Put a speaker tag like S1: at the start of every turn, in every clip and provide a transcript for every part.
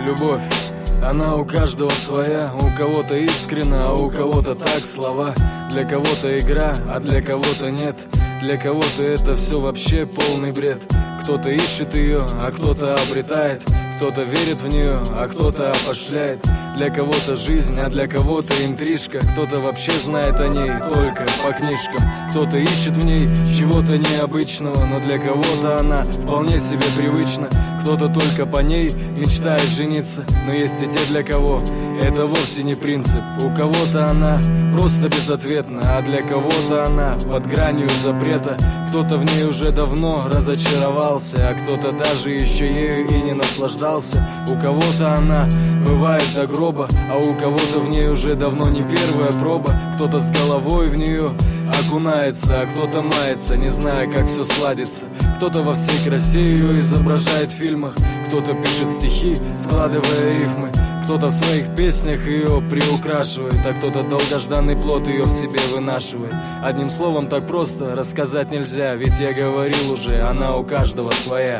S1: Любовь, она у каждого своя, у кого-то искренна, а у кого-то так слова. Для кого-то игра, а для кого-то нет. Для кого-то это все вообще полный бред. Кто-то ищет ее, а кто-то обретает. Кто-то верит в нее, а кто-то опошляет. Для кого-то жизнь, а для кого-то интрижка. Кто-то вообще знает о ней только по книжкам. Кто-то ищет в ней чего-то необычного, но для кого-то она вполне себе привычна. Кто-то только по ней мечтает жениться, но есть и те, для кого это вовсе не принцип. У кого-то она просто безответна, а для кого-то она под гранью запрета. Кто-то в ней уже давно разочаровался, а кто-то даже еще ею и не наслаждался. У кого-то она бывает до гроба, а у кого-то в ней уже давно не первая проба. Кто-то с головой в нее окунается, а кто-то мается, не зная, как все сладится. Кто-то во всей красе ее изображает в фильмах, кто-то пишет стихи, складывая рифмы. Кто-то в своих песнях ее приукрашивает, а кто-то долгожданный плод ее в себе вынашивает. Одним словом, так просто рассказать нельзя, ведь я говорил уже, она у каждого своя.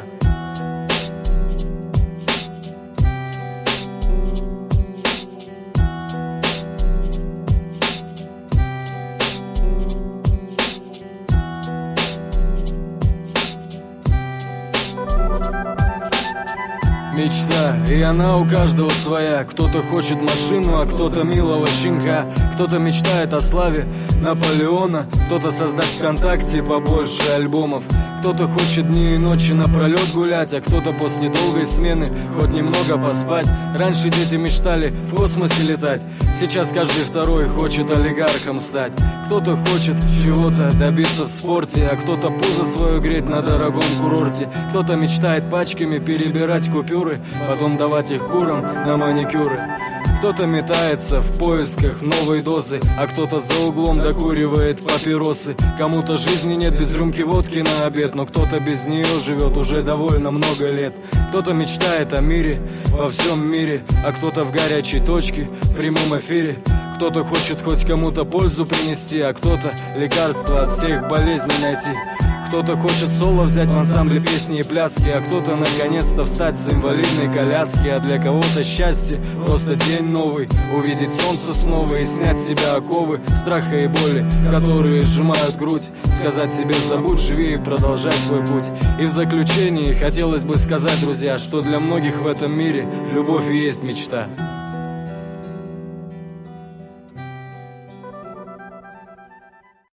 S1: Мечта, и она у каждого своя. Кто-то хочет машину, а кто-то милого щенка. Кто-то мечтает о славе Наполеона, кто-то создать ВКонтакте побольше альбомов. Кто-то хочет дни и ночи напролет гулять, а кто-то после долгой смены хоть немного поспать. Раньше дети мечтали в космосе летать, сейчас каждый второй хочет олигархом стать. Кто-то хочет чего-то добиться в спорте, а кто-то пузо свое греть на дорогом курорте. Кто-то мечтает пачками перебирать купюры, потом давать их курам на маникюры. Кто-то метается в поисках новой дозы, а кто-то за углом докуривает папиросы. Кому-то жизни нет без рюмки водки на обед, но кто-то без нее живет уже довольно много лет. Кто-то мечтает о мире во всем мире, а кто-то в горячей точке в прямом эфире. Кто-то хочет хоть кому-то пользу принести, а кто-то лекарство от всех болезней найти. Кто-то хочет соло взять в ансамбле песни и пляски, а кто-то наконец-то встать с инвалидной коляски. А для кого-то счастье просто день новый, увидеть солнце снова и снять с себя оковы страха и боли, которые сжимают грудь. Сказать себе забудь, живи и продолжай свой путь. И в заключении хотелось бы сказать, друзья, что для многих в этом мире любовь и есть мечта.